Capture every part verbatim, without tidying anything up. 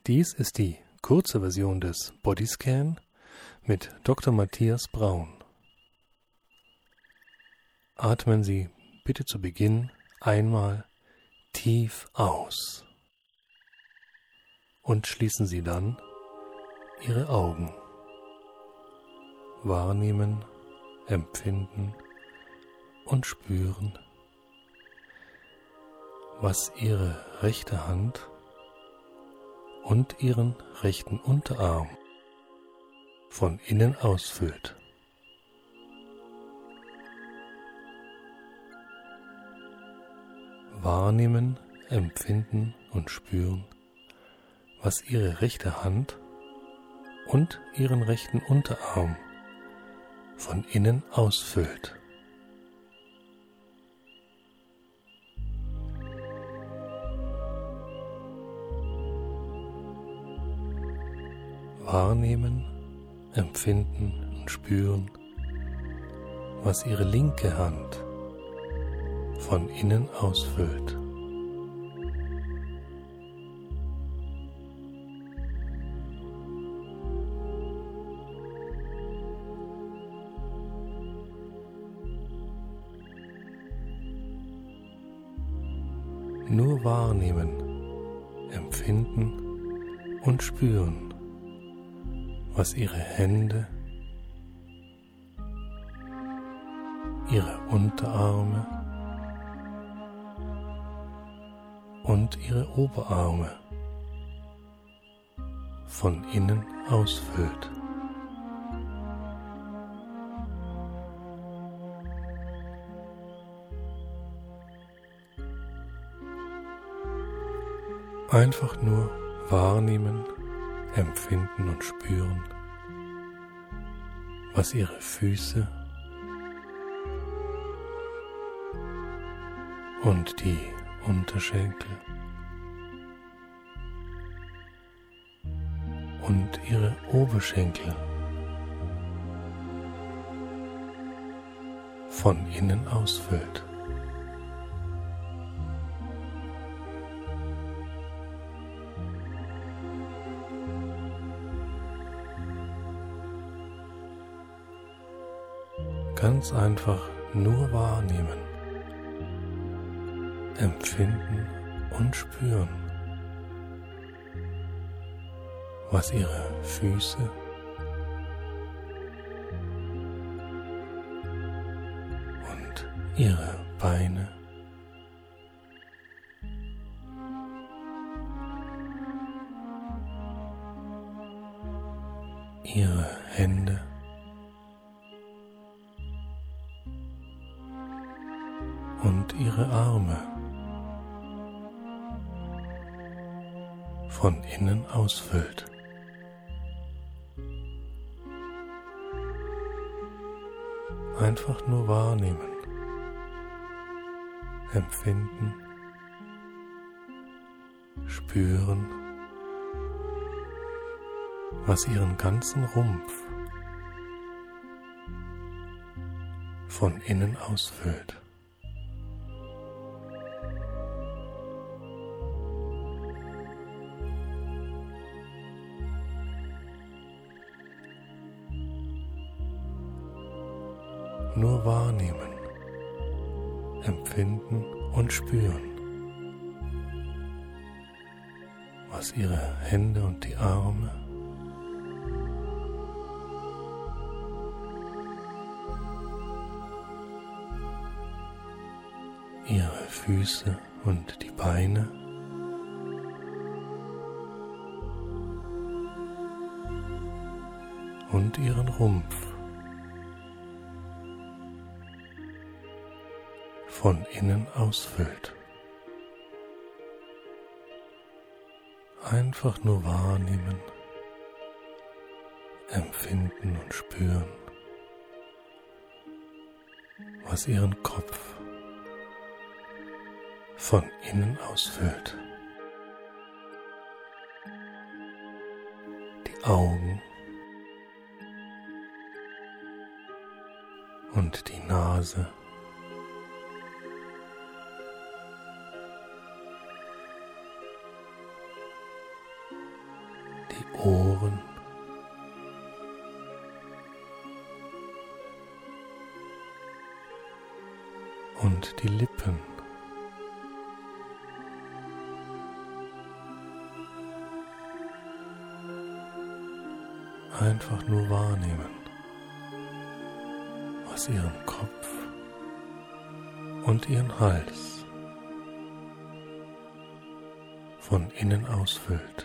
Dies ist die kurze Version des Bodyscan mit Doktor Matthias Braun. Atmen Sie bitte zu Beginn einmal tief aus und schließen Sie dann Ihre Augen. Wahrnehmen, empfinden und spüren, was Ihre rechte Hand und Ihren rechten Unterarm von innen ausfüllt. Wahrnehmen, empfinden und spüren, was Ihre rechte Hand und Ihren rechten Unterarm von innen ausfüllt. Wahrnehmen, empfinden und spüren, was Ihre linke Hand von innen ausfüllt. Nur wahrnehmen, empfinden und spüren, was Ihre Hände, Ihre Unterarme und Ihre Oberarme von innen ausfüllt. Einfach nur wahrnehmen, empfinden und spüren, was Ihre Füße und die Unterschenkel und Ihre Oberschenkel von innen ausfüllt. Ganz einfach nur wahrnehmen, empfinden und spüren, was Ihre Füße und Ihre Beine Ihre Hände und Ihre Arme von innen ausfüllt. Einfach nur wahrnehmen, empfinden, spüren, was Ihren ganzen Rumpf von innen ausfüllt. Nur wahrnehmen, empfinden und spüren, was Ihre Hände und die Arme Ihre Füße und die Beine und Ihren Rumpf von innen ausfüllt. Einfach nur wahrnehmen, empfinden und spüren, was Ihren Kopf von innen ausfüllt. Die Augen und die Nase die Ohren, und die Lippen. Einfach nur wahrnehmen, was ihren Kopf und ihren Hals von innen ausfüllt.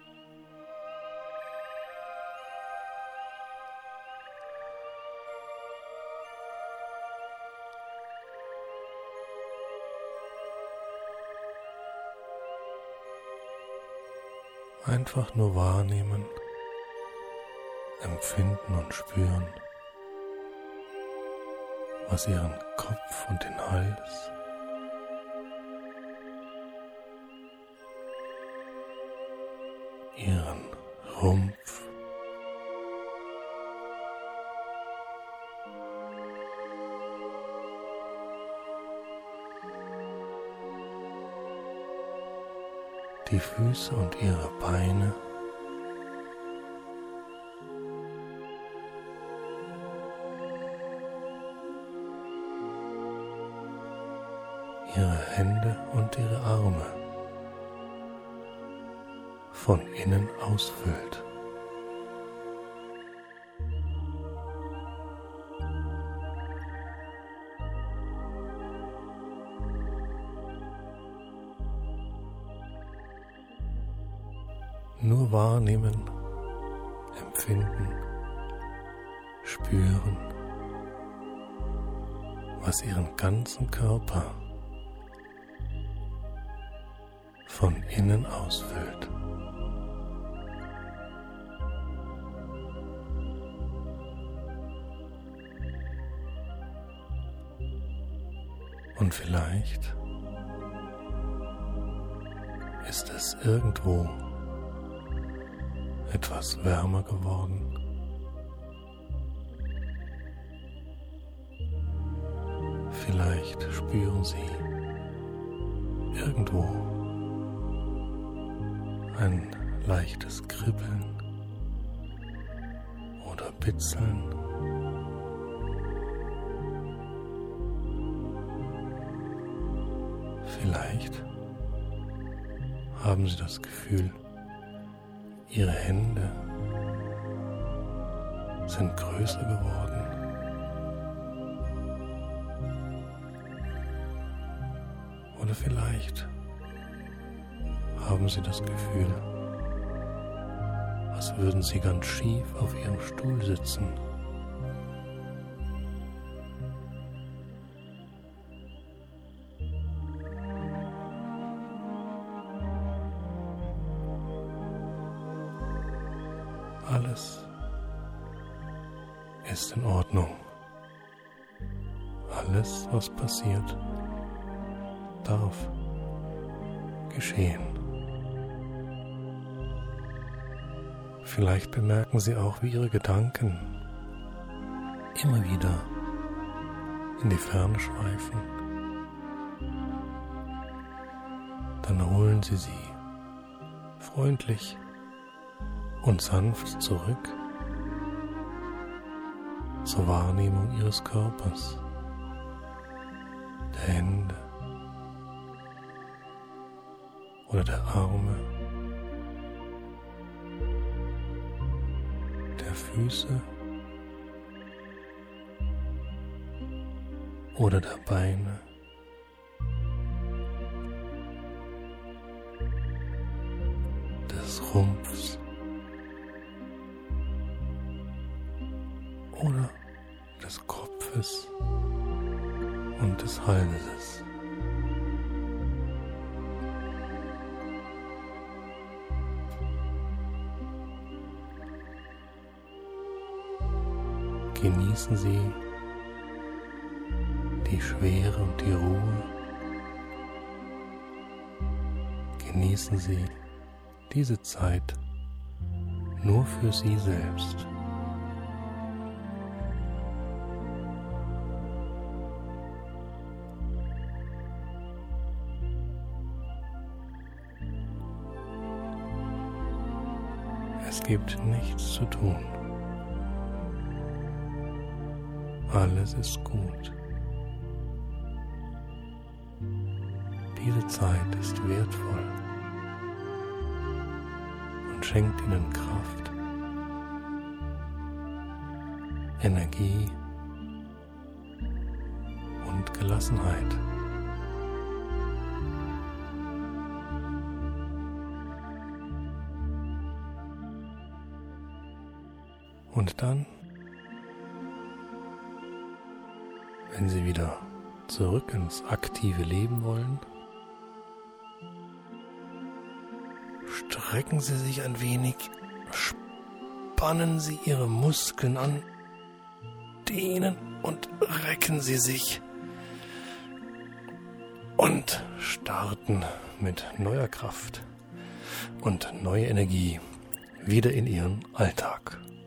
Einfach nur wahrnehmen, empfinden und spüren, was ihren Kopf und den Hals, ihren Rumpf, die Füße und ihre Beine, ihre Hände und ihre Arme von innen ausfüllt. Nur wahrnehmen, empfinden, spüren, was ihren ganzen Körper von innen ausfüllt. Und vielleicht ist es irgendwo etwas wärmer geworden. Vielleicht spüren Sie irgendwo ein leichtes Kribbeln oder Bitzeln. Vielleicht haben Sie das Gefühl, Ihre Hände sind größer geworden. Oder vielleicht haben Sie das Gefühl, als würden Sie ganz schief auf Ihrem Stuhl sitzen. Alles ist in Ordnung. Alles, was passiert, darf geschehen. Vielleicht bemerken Sie auch, wie Ihre Gedanken immer wieder in die Ferne schweifen. Dann holen Sie sie freundlich und sanft zurück zur Wahrnehmung Ihres Körpers, der Hände oder der Arme, der Füße oder der Beine, des Rumpfs oder des Kopfes und des Halses. Genießen Sie die Schwere und die Ruhe. Genießen Sie diese Zeit nur für Sie selbst. Es gibt nichts zu tun. Alles ist gut. Diese Zeit ist wertvoll und schenkt Ihnen Kraft, Energie und Gelassenheit. Und dann, wenn Sie wieder zurück ins aktive Leben wollen, strecken Sie sich ein wenig, spannen Sie Ihre Muskeln an, dehnen und recken Sie sich und starten mit neuer Kraft und neuer Energie wieder in Ihren Alltag.